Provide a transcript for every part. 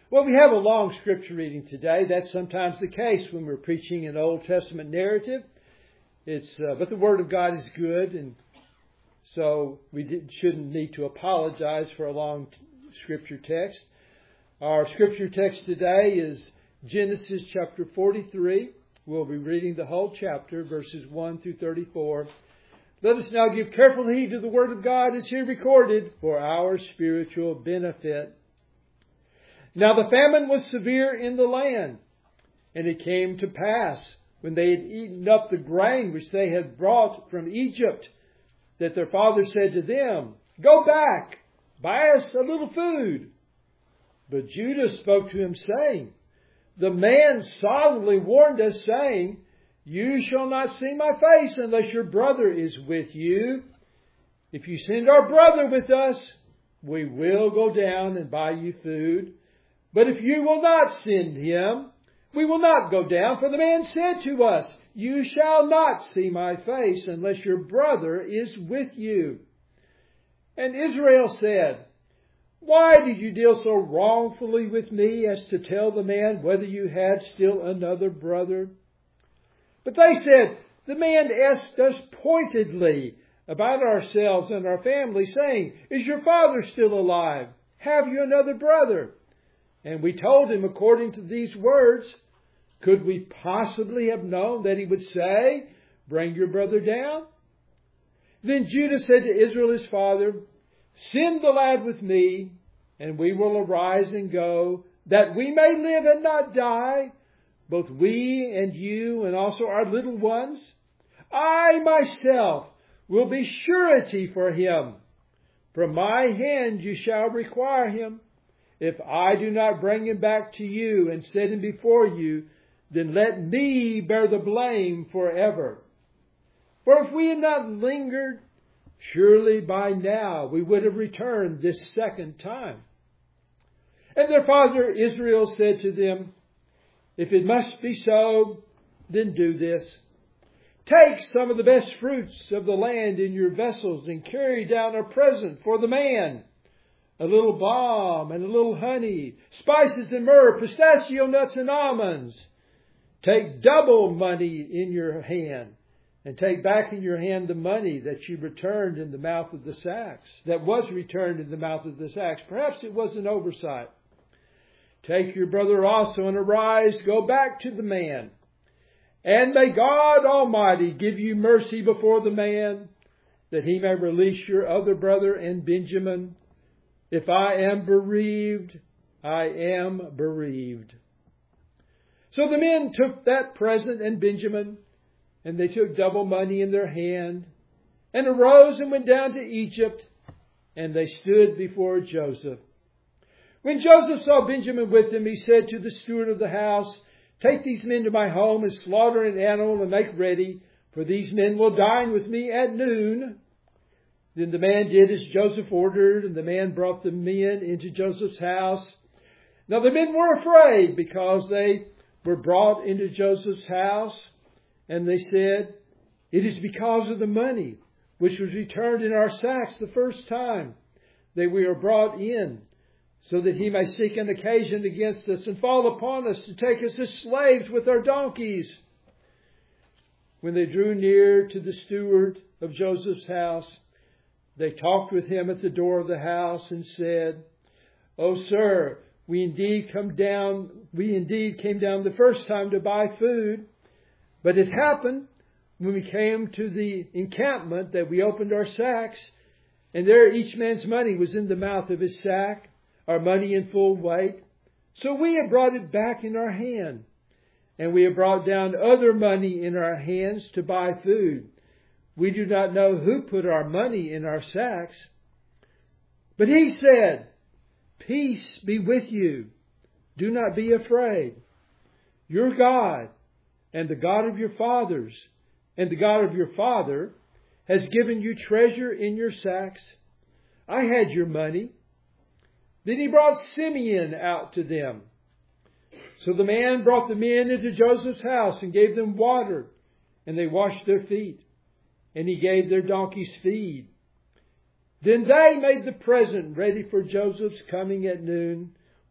Well, we have a long scripture reading today. That's sometimes the case when we're preaching an Old Testament narrative. But the Word of God is good, and so we shouldn't need to apologize for a long scripture text. Our scripture text today is Genesis chapter 43. We'll be reading the whole chapter, verses 1 through 34. Let us now give careful heed to the Word of God as here recorded for our spiritual benefit. Now the famine was severe in the land, and it came to pass, when they had eaten up the grain which they had brought from Egypt, that their father said to them, "Go back, buy us a little food." But Judah spoke to him, saying, "The man solemnly warned us, saying, 'You shall not see my face unless your brother is with you. If you send our brother with us, we will go down and buy you food. But if you will not send him, we will not go down. For the man said to us, you shall not see my face unless your brother is with you.' And Israel said, 'Why did you deal so wrongfully with me as to tell the man whether you had still another brother?' But they said, 'The man asked us pointedly about ourselves and our family, saying, Is your father still alive? Have you another brother?' And we told him according to these words. Could we possibly have known that he would say, 'Bring your brother down'?" Then Judah said to Israel his father, "Send the lad with me, and we will arise and go, that we may live and not die, both we and you, and also our little ones. I myself will be surety for him. From my hand you shall require him. If I do not bring him back to you and set him before you, then let me bear the blame forever. For if we had not lingered, surely by now we would have returned this second time." And their father Israel said to them, "If it must be so, then do this. Take some of the best fruits of the land in your vessels and carry down a present for the man, a little balm and a little honey, spices and myrrh, pistachio nuts and almonds. Take double money in your hand, and take back in your hand the money that you returned in the mouth of the sacks, that was returned in the mouth of the sacks. Perhaps it was an oversight. Take your brother also, and arise, go back to the man. And may God Almighty give you mercy before the man, that he may release your other brother and Benjamin. If I am bereaved, I am bereaved." So the men took that present and Benjamin, and they took double money in their hand, and arose and went down to Egypt, and they stood before Joseph. When Joseph saw Benjamin with them, he said to the steward of the house, "Take these men to my home and slaughter an animal and make ready, for these men will dine with me at noon." Then the man did as Joseph ordered, and the man brought the men into Joseph's house. Now the men were afraid because they were brought into Joseph's house, and they said, "It is because of the money which was returned in our sacks the first time that we are brought in, so that he may seek an occasion against us and fall upon us to take us as slaves with our donkeys." When they drew near to the steward of Joseph's house, they talked with him at the door of the house and said, "O sir, we indeed came down the first time to buy food. But it happened when we came to the encampment that we opened our sacks, and there each man's money was in the mouth of his sack, our money in full weight. So we have brought it back in our hand, and we have brought down other money in our hands to buy food. We do not know who put our money in our sacks." But he said, "Peace be with you. Do not be afraid. Your God and the God of your fathers and the God of your father has given you treasure in your sacks. I had your money." Then he brought Simeon out to them. So the man brought the men into Joseph's house and gave them water, and they washed their feet, and he gave their donkeys feed. Then they made the present ready for Joseph's coming at noon,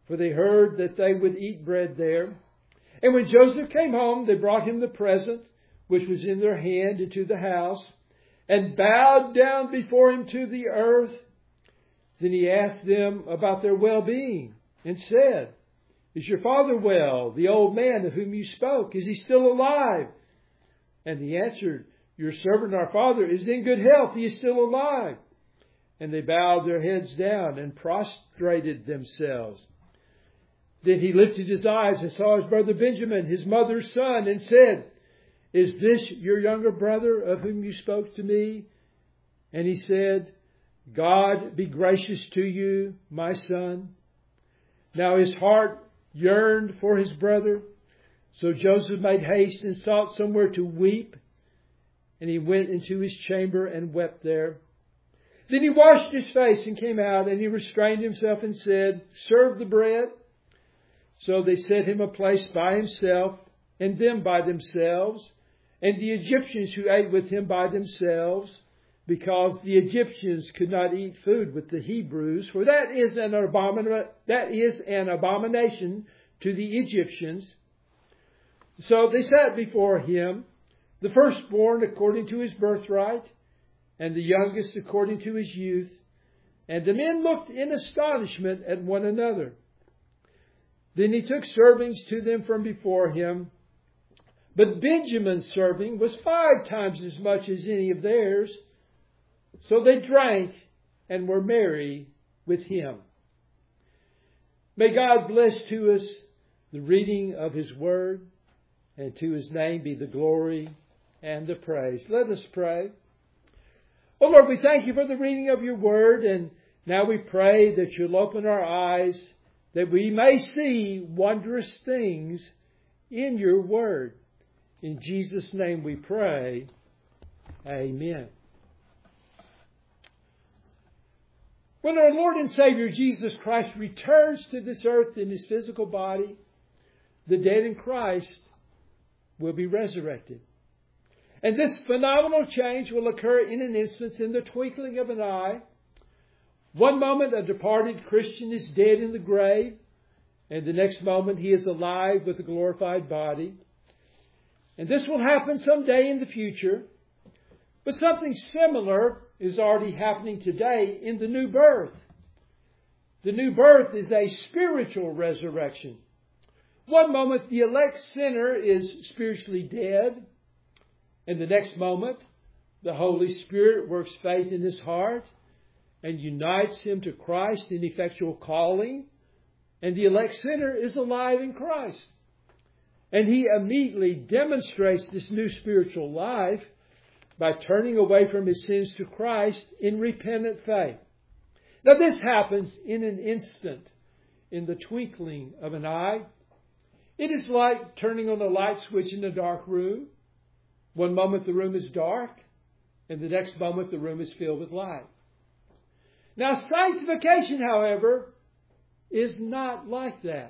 for they heard that they would eat bread there. And when Joseph came home, they brought him the present, which was in their hand, into the house, and bowed down before him to the earth. Then he asked them about their well-being, and said, "Is your father well, the old man of whom you spoke? Is he still alive?" And he answered, "Your servant, our father, is in good health. He is still alive." And they bowed their heads down and prostrated themselves. Then he lifted his eyes and saw his brother Benjamin, his mother's son, and said, "Is this your younger brother of whom you spoke to me?" And he said, "God be gracious to you, my son." Now his heart yearned for his brother. So Joseph made haste and sought somewhere to weep. And he went into his chamber and wept there. Then he washed his face and came out, and he restrained himself and said, "Serve the bread." So they set him a place by himself, and them by themselves, and the Egyptians who ate with him by themselves, because the Egyptians could not eat food with the Hebrews, for that is an abomination to the Egyptians. So they sat before him, the firstborn according to his birthright, and the youngest according to his youth. And the men looked in astonishment at one another. Then he took servings to them from before him. But Benjamin's serving was 5 times as much as any of theirs. So they drank and were merry with him. May God bless to us the reading of his word, and to his name be the glory and the praise. Let us pray. Oh Lord, we thank you for the reading of your word, and now we pray that you'll open our eyes that we may see wondrous things in your word. In Jesus' name we pray. Amen. When our Lord and Savior Jesus Christ returns to this earth in his physical body, the dead in Christ will be resurrected. And this phenomenal change will occur in an instant, in the twinkling of an eye. One moment a departed Christian is dead in the grave, and the next moment he is alive with a glorified body. And this will happen someday in the future. But something similar is already happening today in the new birth. The new birth is a spiritual resurrection. One moment the elect sinner is spiritually dead, and the next moment the Holy Spirit works faith in his heart and unites him to Christ in effectual calling, and the elect sinner is alive in Christ. And he immediately demonstrates this new spiritual life by turning away from his sins to Christ in repentant faith. Now this happens in an instant, in the twinkling of an eye. It is like turning on a light switch in a dark room. One moment the room is dark, and the next moment the room is filled with light. Now sanctification, however, is not like that.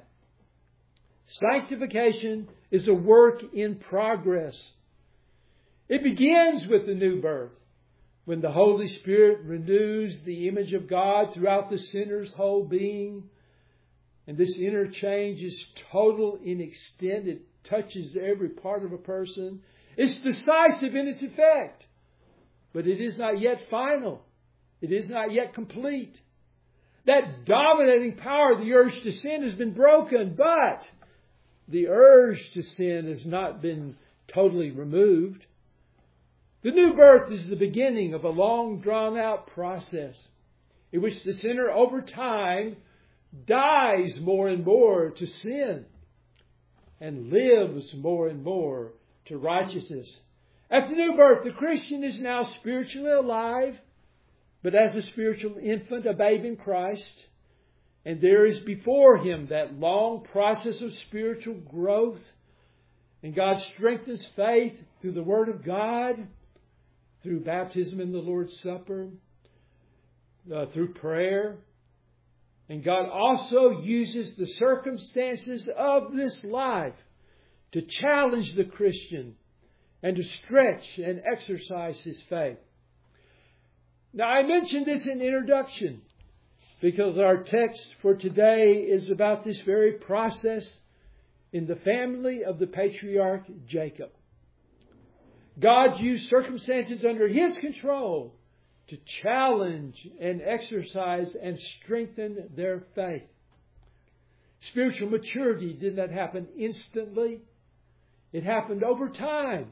Sanctification is a work in progress. It begins with the new birth, when the Holy Spirit renews the image of God throughout the sinner's whole being. And this inner change is total in extent. It touches every part of a person. It's decisive in its effect. But it is not yet final. It is not yet complete. That dominating power of the urge to sin has been broken, but the urge to sin has not been totally removed. The new birth is the beginning of a long drawn-out process in which the sinner over time dies more and more to sin and lives more and more to righteousness. At the new birth, the Christian is now spiritually alive, but as a spiritual infant, a babe in Christ. And there is before him that long process of spiritual growth. And God strengthens faith through the Word of God, through baptism in the Lord's Supper, through prayer. And God also uses the circumstances of this life to challenge the Christian and to stretch and exercise his faith. Now, I mentioned this in introduction. because our text for today is about this very process in the family of the patriarch Jacob. God used circumstances under His control to challenge and exercise and strengthen their faith. Spiritual maturity did not happen instantly. It happened over time.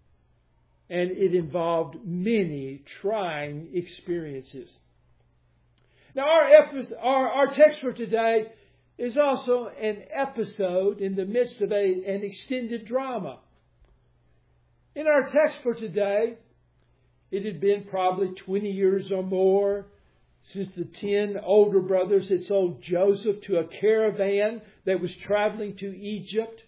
And it involved many trying experiences. Now our text for today is also an episode in the midst of an extended drama. In our text for today, it had been probably 20 years or more since the 10 older brothers had sold Joseph to a caravan that was traveling to Egypt.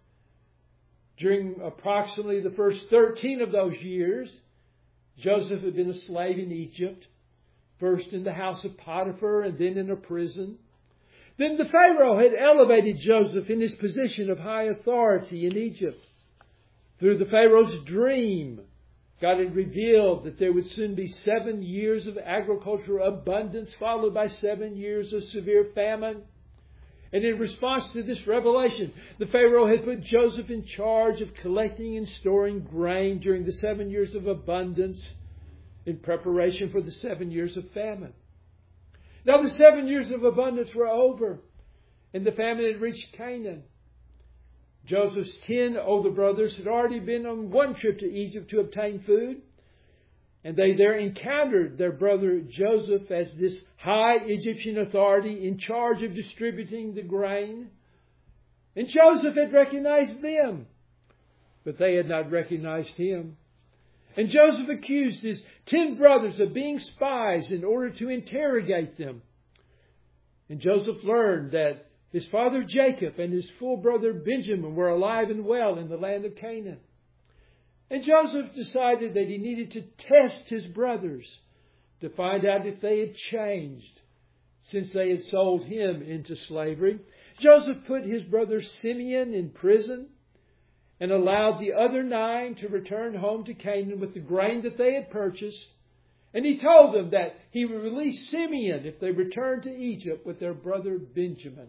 During approximately the first 13 of those years, Joseph had been a slave in Egypt, first in the house of Potiphar and then in a prison. Then the Pharaoh had elevated Joseph in his position of high authority in Egypt. Through the Pharaoh's dream, God had revealed that there would soon be 7 years of agricultural abundance, followed by 7 years of severe famine. And in response to this revelation, the Pharaoh had put Joseph in charge of collecting and storing grain during the 7 years of abundance in preparation for the 7 years of famine. Now the 7 years of abundance were over, and the famine had reached Canaan. Joseph's 10 older brothers had already been on one trip to Egypt to obtain food. And they there encountered their brother Joseph as this high Egyptian authority in charge of distributing the grain. And Joseph had recognized them, but they had not recognized him. And Joseph accused his 10 brothers of being spies in order to interrogate them. And Joseph learned that his father Jacob and his full brother Benjamin were alive and well in the land of Canaan. And Joseph decided that he needed to test his brothers to find out if they had changed since they had sold him into slavery. Joseph put his brother Simeon in prison and allowed the other 9 to return home to Canaan with the grain that they had purchased. And he told them that he would release Simeon if they returned to Egypt with their brother Benjamin.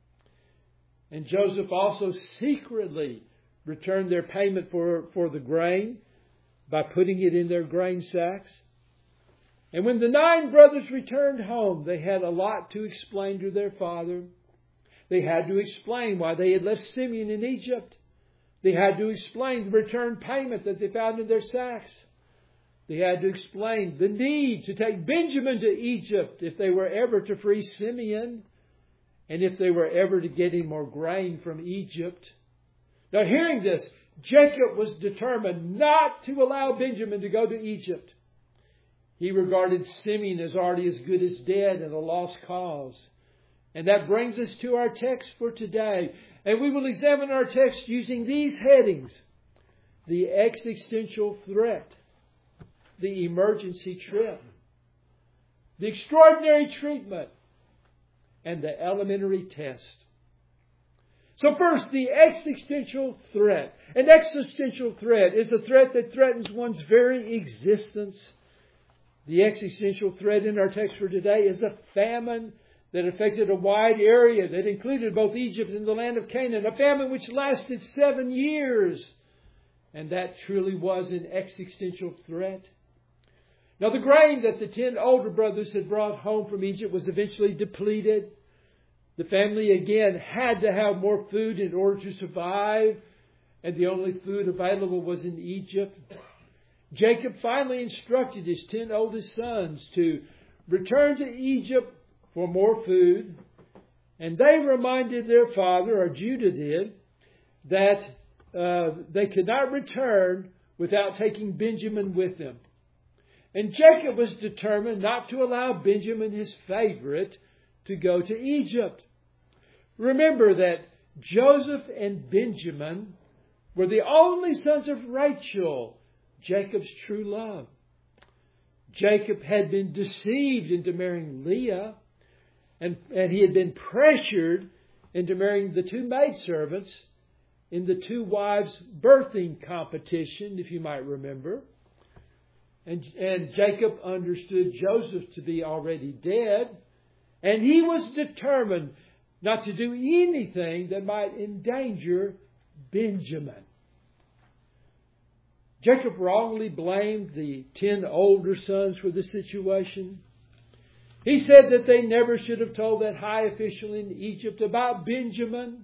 And Joseph also secretly returned their payment for the grain by putting it in their grain sacks. And when the 9 brothers returned home, they had a lot to explain to their father. They had to explain why they had left Simeon in Egypt. They had to explain the return payment that they found in their sacks. They had to explain the need to take Benjamin to Egypt if they were ever to free Simeon and if they were ever to get any more grain from Egypt. Now, hearing this, Jacob was determined not to allow Benjamin to go to Egypt. He regarded Simeon as already as good as dead and a lost cause. And that brings us to our text for today. And we will examine our text using these headings: the existential threat, the emergency trip, the extraordinary treatment, and the elementary test. So first, the existential threat. An existential threat is a threat that threatens one's very existence. The existential threat in our text for today is a famine that affected a wide area that included both Egypt and the land of Canaan. A famine which lasted 7 years. And that truly was an existential threat. Now, the grain that the 10 older brothers had brought home from Egypt was eventually depleted. The family again had to have more food in order to survive, and the only food available was in Egypt. Jacob finally instructed his 10 oldest sons to return to Egypt for more food, and they reminded their father, or Judah did, that they could not return without taking Benjamin with them. And Jacob was determined not to allow Benjamin, his favorite, to go to Egypt. Remember that Joseph and Benjamin were the only sons of Rachel, Jacob's true love. Jacob had been deceived into marrying Leah, and he had been pressured into marrying the 2 maidservants in the 2 wives birthing competition, if you might remember. And Jacob understood Joseph to be already dead, And he was determined not to do anything that might endanger Benjamin. Jacob wrongly blamed the 10 older sons for the situation. He said that they never should have told that high official in Egypt about Benjamin.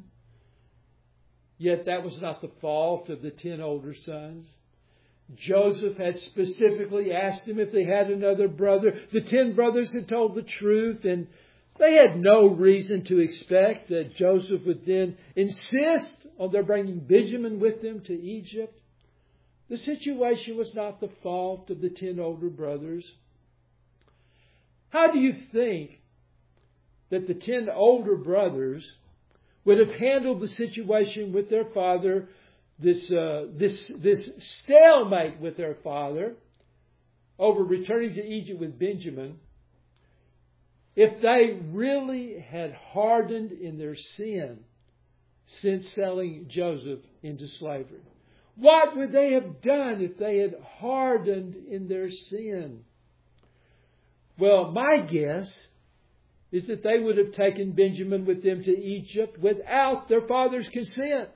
Yet that was not the fault of the 10 older sons. Joseph had specifically asked them if they had another brother. The 10 brothers had told the truth, and they had no reason to expect that Joseph would then insist on their bringing Benjamin with them to Egypt. The situation was not the fault of the 10 older brothers. How do you think that the 10 older brothers would have handled the situation with their father, this stalemate with their father over returning to Egypt with Benjamin, if they really had hardened in their sin since selling Joseph into slavery? What would they have done if they had hardened in their sin? Well, my guess is that they would have taken Benjamin with them to Egypt without their father's consent.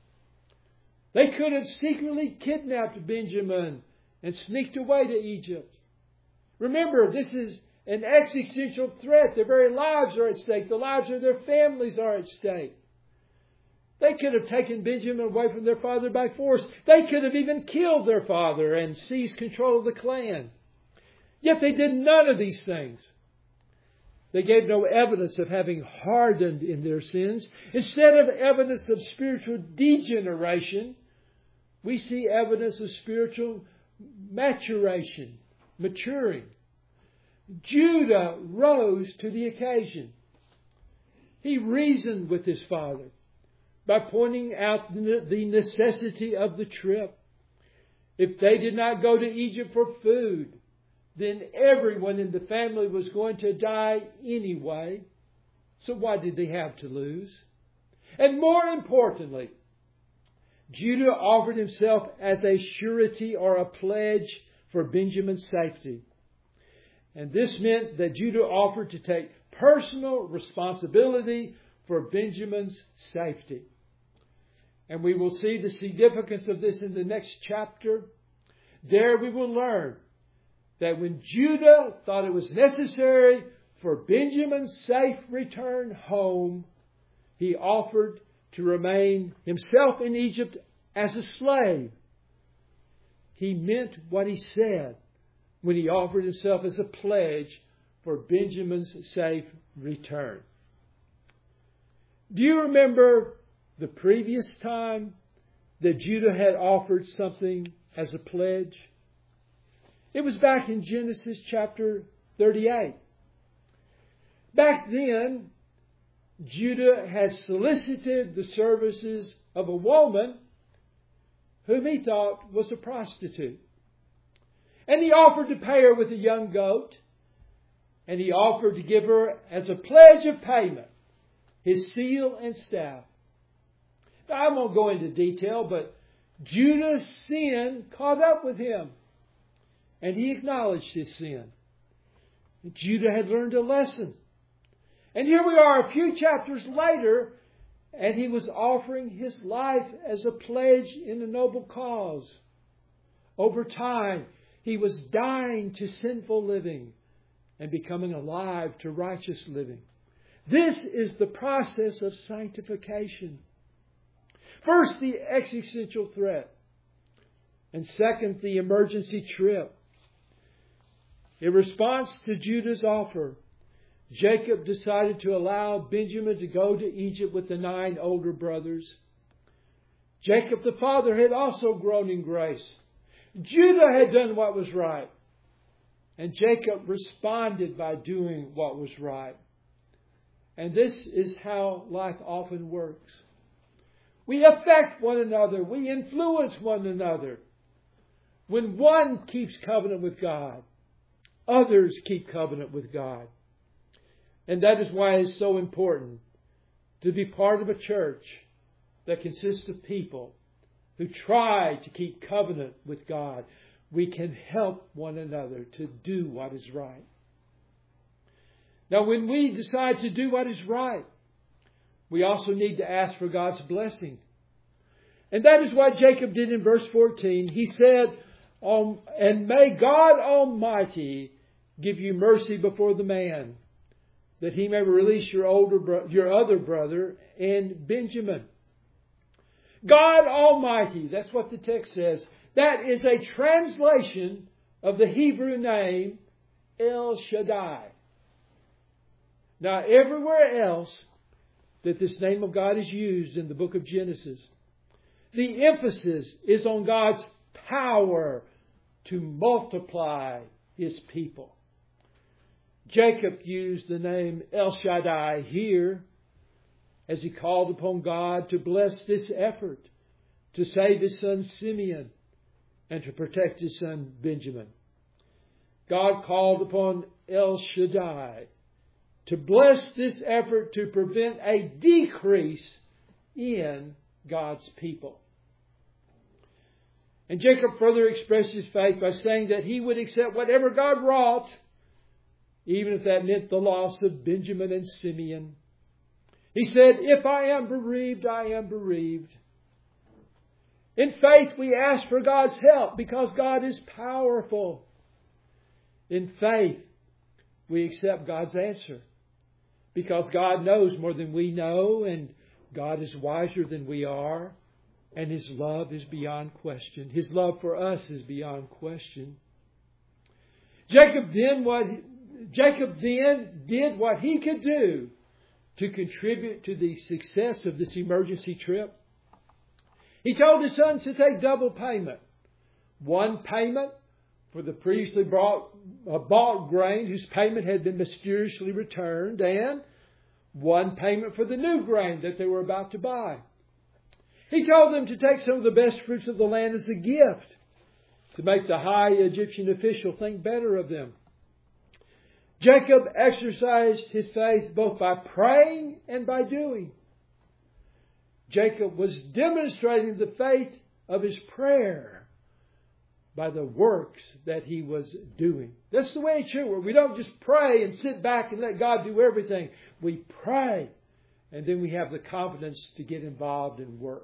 They could have secretly kidnapped Benjamin and sneaked away to Egypt. Remember, this is an existential threat. Their very lives are at stake. The lives of their families are at stake. They could have taken Benjamin away from their father by force. They could have even killed their father and seized control of the clan. Yet they did none of these things. They gave no evidence of having hardened in their sins. Instead of evidence of spiritual degeneration, we see evidence of spiritual maturation, maturing. Judah rose to the occasion. He reasoned with his father by pointing out the necessity of the trip. If they did not go to Egypt for food, then everyone in the family was going to die anyway. So what did they have to lose? And more importantly, Judah offered himself as a surety or a pledge for Benjamin's safety. And this meant that Judah offered to take personal responsibility for Benjamin's safety. And we will see the significance of this in the next chapter. There we will learn that when Judah thought it was necessary for Benjamin's safe return home, he offered to remain himself in Egypt as a slave. He meant what he said when he offered himself as a pledge for Benjamin's safe return. Do you remember the previous time that Judah had offered something as a pledge? It was back in Genesis chapter 38. Back then, Judah had solicited the services of a woman whom he thought was a prostitute. And he offered to pay her with a young goat. And he offered to give her as a pledge of payment his seal and staff. Now, I won't go into detail, but Judah's sin caught up with him. And he acknowledged his sin. Judah had learned a lesson. And here we are a few chapters later, and he was offering his life as a pledge in a noble cause. Over time, he was dying to sinful living and becoming alive to righteous living. This is the process of sanctification. First, the existential threat. And second, the emergency trip. In response to Judah's offer, Jacob decided to allow Benjamin to go to Egypt with the 9 older brothers. Jacob the father had also grown in grace. Judah had done what was right. And Jacob responded by doing what was right. And this is how life often works. We affect one another. We influence one another. When one keeps covenant with God, others keep covenant with God. And that is why it's so important to be part of a church that consists of people who try to keep covenant with God. We can help one another to do what is right. Now, when we decide to do what is right, we also need to ask for God's blessing. And that is what Jacob did in verse 14. He said, and may God Almighty give you mercy before the man, that he may release your other brother and Benjamin. God Almighty, that's what the text says. That is a translation of the Hebrew name El Shaddai. Now, everywhere else that this name of God is used in the book of Genesis, the emphasis is on God's power to multiply His people. Jacob used the name El Shaddai here as he called upon God to bless this effort to save his son Simeon and to protect his son Benjamin. God called upon El Shaddai to bless this effort to prevent a decrease in God's people. And Jacob further expressed his faith by saying that he would accept whatever God wrought, even if that meant the loss of Benjamin and Simeon. He said, if I am bereaved, I am bereaved. In faith, we ask for God's help because God is powerful. In faith, we accept God's answer because God knows more than we know, and God is wiser than we are, and His love is beyond question. His love for us is beyond question. Jacob then did what he could do to contribute to the success of this emergency trip. He told his sons to take double payment. One payment for the previously bought grain whose payment had been mysteriously returned, and one payment for the new grain that they were about to buy. He told them to take some of the best fruits of the land as a gift to make the high Egyptian official think better of them. Jacob exercised his faith both by praying and by doing. Jacob was demonstrating the faith of his prayer by the works that he was doing. That's the way it should work. We don't just pray and sit back and let God do everything. We pray, and then we have the confidence to get involved in work.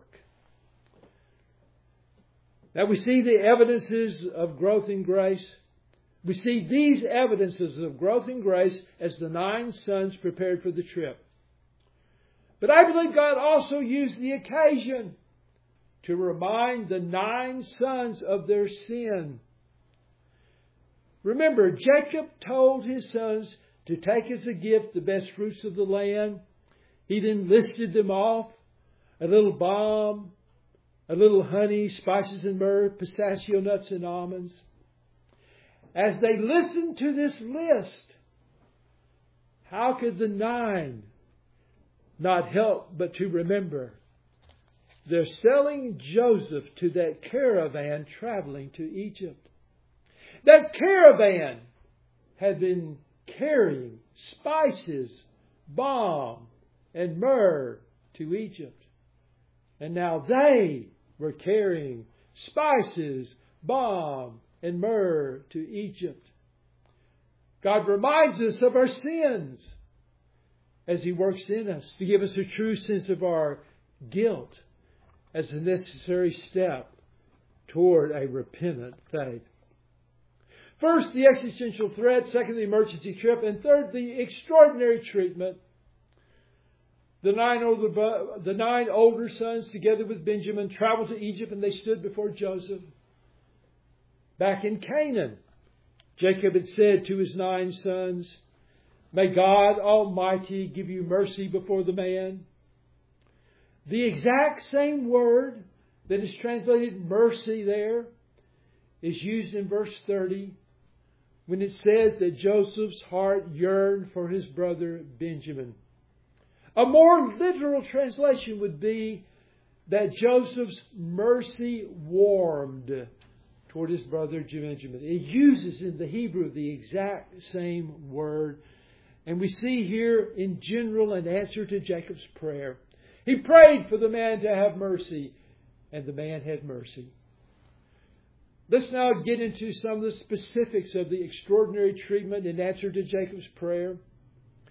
Now we see the evidences of growth in grace. We see these evidences of growth in grace as the 9 sons prepared for the trip. But I believe God also used the occasion to remind the 9 sons of their sin. Remember, Jacob told his sons to take as a gift the best fruits of the land. He then listed them off: a little balm, a little honey, spices and myrrh, pistachio nuts and almonds. As they listened to this list, how could the 9 not help but to remember they're selling Joseph to that caravan traveling to Egypt? That caravan had been carrying spices, balm, and myrrh to Egypt. And now they were carrying spices, balm, and myrrh to Egypt. God reminds us of our sins as He works in us to give us a true sense of our guilt as a necessary step toward a repentant faith. First, the existential threat. Second, the emergency trip. And third, the extraordinary treatment. The 9 older sons, together with Benjamin, traveled to Egypt, and they stood before Joseph. Back in Canaan, Jacob had said to his 9 sons, "May God Almighty give you mercy before the man." The exact same word that is translated mercy there is used in verse 30 when it says that Joseph's heart yearned for his brother Benjamin. A more literal translation would be that Joseph's mercy warmed toward his brother Benjamin. It uses in the Hebrew the exact same word. And we see here in general an answer to Jacob's prayer. He prayed for the man to have mercy, and the man had mercy. Let's now get into some of the specifics of the extraordinary treatment in answer to Jacob's prayer.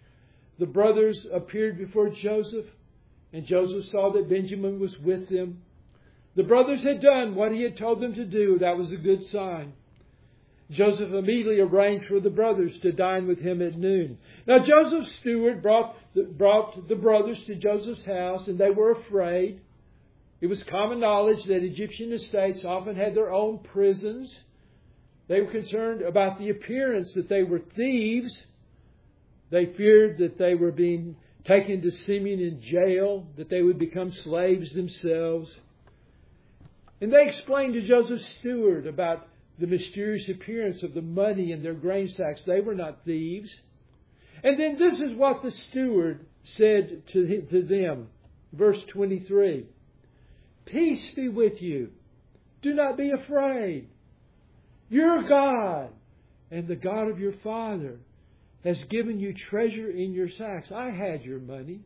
the brothers appeared before Joseph, and Joseph saw that Benjamin was with them. The brothers had done what he had told them to do. That was a good sign. Joseph immediately arranged for the brothers to dine with him at noon. Now Joseph's steward brought the brothers to Joseph's house, and they were afraid. It was common knowledge that Egyptian estates often had their own prisons. They were concerned about the appearance that they were thieves. They feared that they were being taken to Simeon in jail, that they would become slaves themselves. And they explained to Joseph's steward about the mysterious appearance of the money in their grain sacks. They were not thieves. And then this is what the steward said to them. Verse 23. Peace be with you. Do not be afraid. Your God and the God of your father has given you treasure in your sacks. I had your money.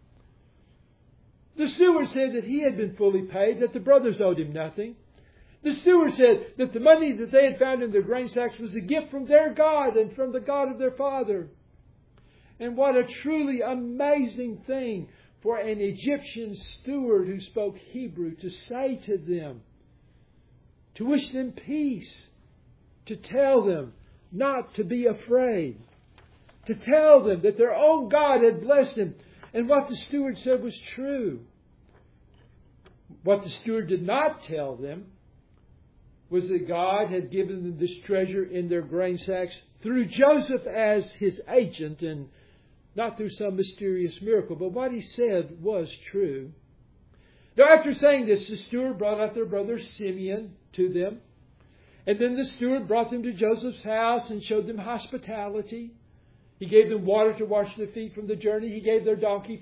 The steward said that he had been fully paid, that the brothers owed him nothing. The steward said that the money that they had found in their grain sacks was a gift from their God and from the God of their father. And what a truly amazing thing for an Egyptian steward who spoke Hebrew to say to them, to wish them peace, to tell them not to be afraid, to tell them that their own God had blessed them. And what the steward said was true. What the steward did not tell them was that God had given them this treasure in their grain sacks through Joseph as his agent, and not through some mysterious miracle. But what he said was true. Now, after saying this, the steward brought out their brother Simeon to them. And then the steward brought them to Joseph's house and showed them hospitality. He gave them water to wash their feet from the journey. He gave their donkeys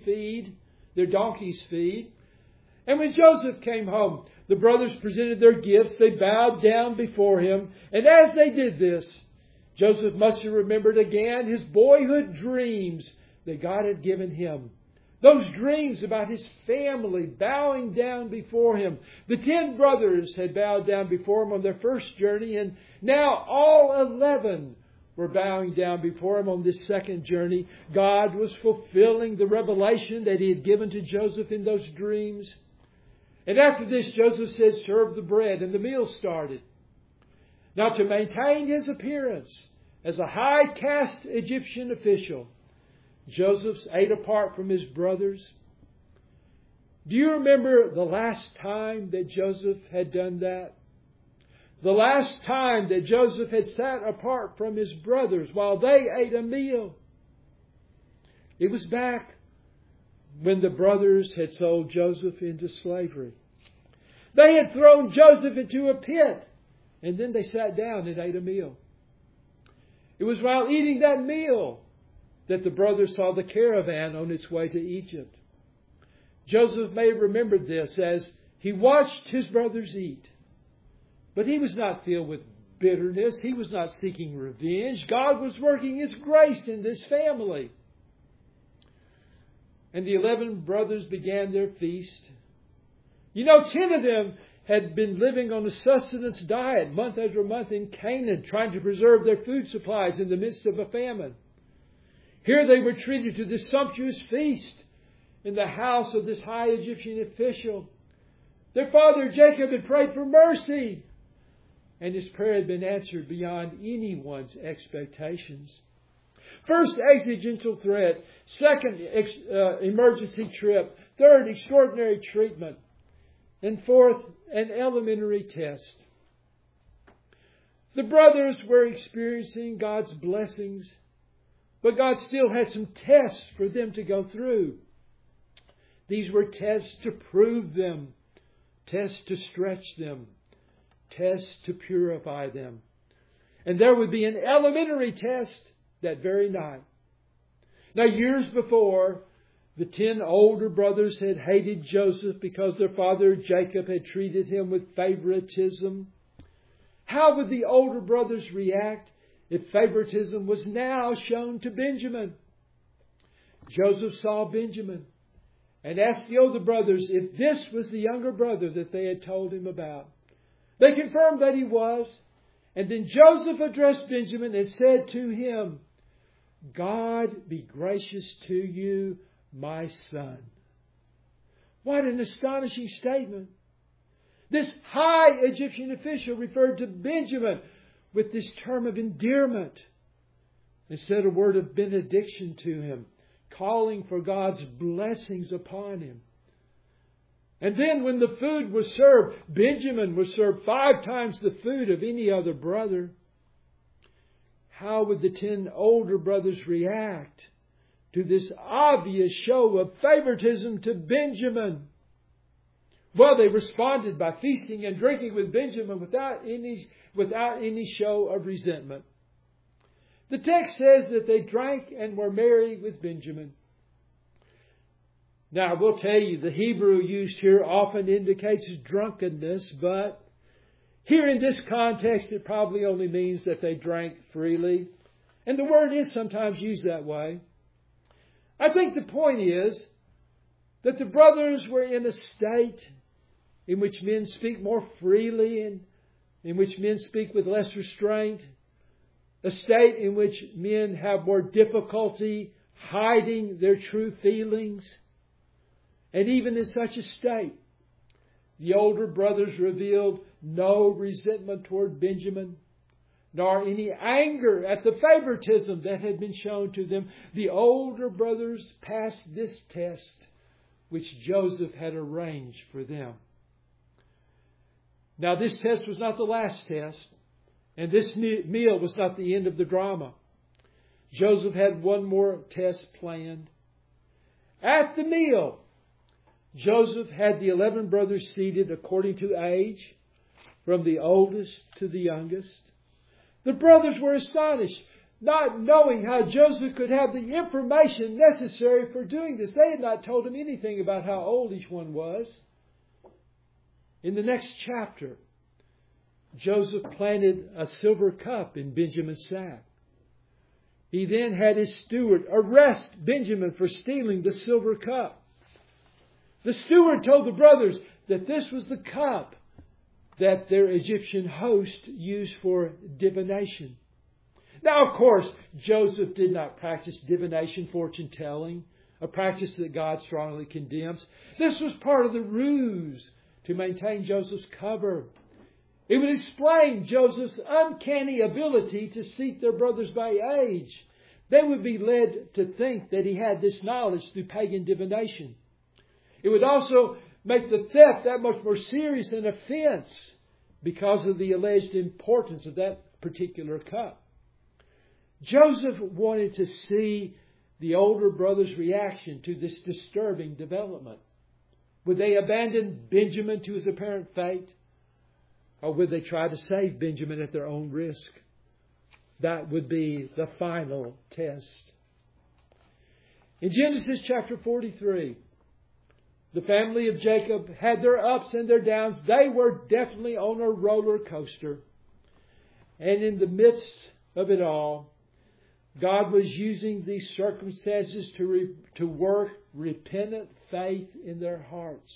feed. And when Joseph came home, the brothers presented their gifts. They bowed down before him. And as they did this, Joseph must have remembered again his boyhood dreams that God had given him. Those dreams about his family bowing down before him. The 10 brothers had bowed down before him on their first journey, and now all 11 were bowing down before him on this second journey. God was fulfilling the revelation that he had given to Joseph in those dreams. And after this, Joseph said, serve the bread, and the meal started. Now, to maintain his appearance as a high caste Egyptian official, Joseph ate apart from his brothers. Do you remember the last time that Joseph had done that? The last time that Joseph had sat apart from his brothers while they ate a meal. It was back when the brothers had sold Joseph into slavery. They had thrown Joseph into a pit, and then they sat down and ate a meal. It was while eating that meal that the brothers saw the caravan on its way to Egypt. Joseph may have remembered this as he watched his brothers eat. But he was not filled with bitterness. He was not seeking revenge. God was working His grace in this family. And the 11 brothers began their feast. 10 of them had been living on a sustenance diet month after month in Canaan, trying to preserve their food supplies in the midst of a famine. Here they were treated to this sumptuous feast in the house of this high Egyptian official. Their father Jacob had prayed for mercy, and his prayer had been answered beyond anyone's expectations. First, existential threat. Second, emergency trip. Third, extraordinary treatment. And fourth, an elementary test. The brothers were experiencing God's blessings, but God still had some tests for them to go through. These were tests to prove them, tests to stretch them, tests to purify them. And there would be an elementary test that very night. Now, years before, the 10 older brothers had hated Joseph because their father Jacob had treated him with favoritism. How would the older brothers react if favoritism was now shown to Benjamin? Joseph saw Benjamin and asked the older brothers if this was the younger brother that they had told him about. They confirmed that he was. And then Joseph addressed Benjamin and said to him, God be gracious to you, my son. What an astonishing statement. This high Egyptian official referred to Benjamin with this term of endearment and said a word of benediction to him, calling for God's blessings upon him. And then when the food was served, Benjamin was served 5 times the food of any other brother. How would the 10 older brothers react to this obvious show of favoritism to Benjamin? Well, they responded by feasting and drinking with Benjamin without any show of resentment. The text says that they drank and were merry with Benjamin. Now, I will tell you, the Hebrew used here often indicates drunkenness, but here in this context, it probably only means that they drank freely. And the word is sometimes used that way. I think the point is that the brothers were in a state in which men speak more freely and in which men speak with less restraint. A state in which men have more difficulty hiding their true feelings. And even in such a state, the older brothers revealed no resentment toward Benjamin, nor any anger at the favoritism that had been shown to them. The older brothers passed this test which Joseph had arranged for them. Now, this test was not the last test, and this meal was not the end of the drama. Joseph had one more test planned. At the meal, Joseph had the 11 brothers seated according to age, from the oldest to the youngest. The brothers were astonished, not knowing how Joseph could have the information necessary for doing this. They had not told him anything about how old each one was. In the next chapter, Joseph planted a silver cup in Benjamin's sack. He then had his steward arrest Benjamin for stealing the silver cup. The steward told the brothers that this was the cup that their Egyptian host used for divination. Now, of course, Joseph did not practice divination, fortune telling, a practice that God strongly condemns. This was part of the ruse to maintain Joseph's cover. It would explain Joseph's uncanny ability to seek their brothers by age. They would be led to think that he had this knowledge through pagan divination. It would also make the theft that much more serious an offense because of the alleged importance of that particular cup. Joseph wanted to see the older brothers' reaction to this disturbing development. Would they abandon Benjamin to his apparent fate? Or would they try to save Benjamin at their own risk? That would be the final test. In Genesis chapter 43, the family of Jacob had their ups and their downs. They were definitely on a roller coaster. And in the midst of it all, God was using these circumstances to work repentant faith in their hearts.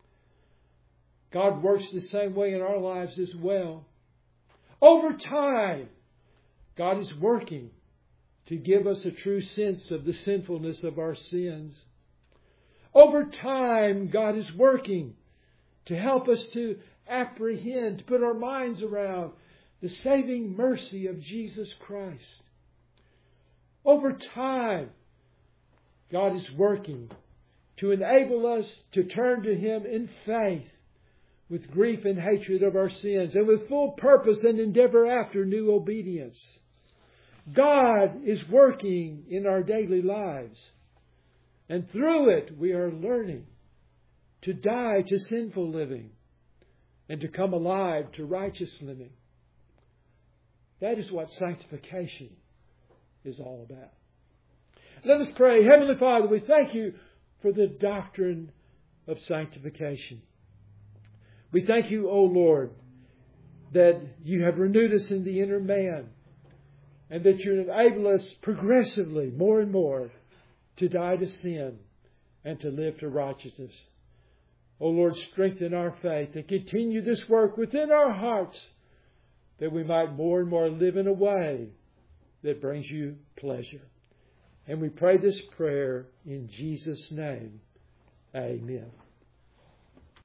God works the same way in our lives as well. Over time, God is working to give us a true sense of the sinfulness of our sins. Over time, God is working to help us to apprehend, to put our minds around the saving mercy of Jesus Christ. Over time, God is working to enable us to turn to Him in faith with grief and hatred of our sins and with full purpose and endeavor after new obedience. God is working in our daily lives. And through it, we are learning to die to sinful living and to come alive to righteous living. That is what sanctification is all about. Let us pray. Heavenly Father, we thank You for the doctrine of sanctification. We thank You, O Lord, that You have renewed us in the inner man and that You enable us progressively, more and more, to die to sin and to live to righteousness. O Lord, strengthen our faith and continue this work within our hearts that we might more and more live in a way that brings You pleasure. And we pray this prayer in Jesus' name. Amen.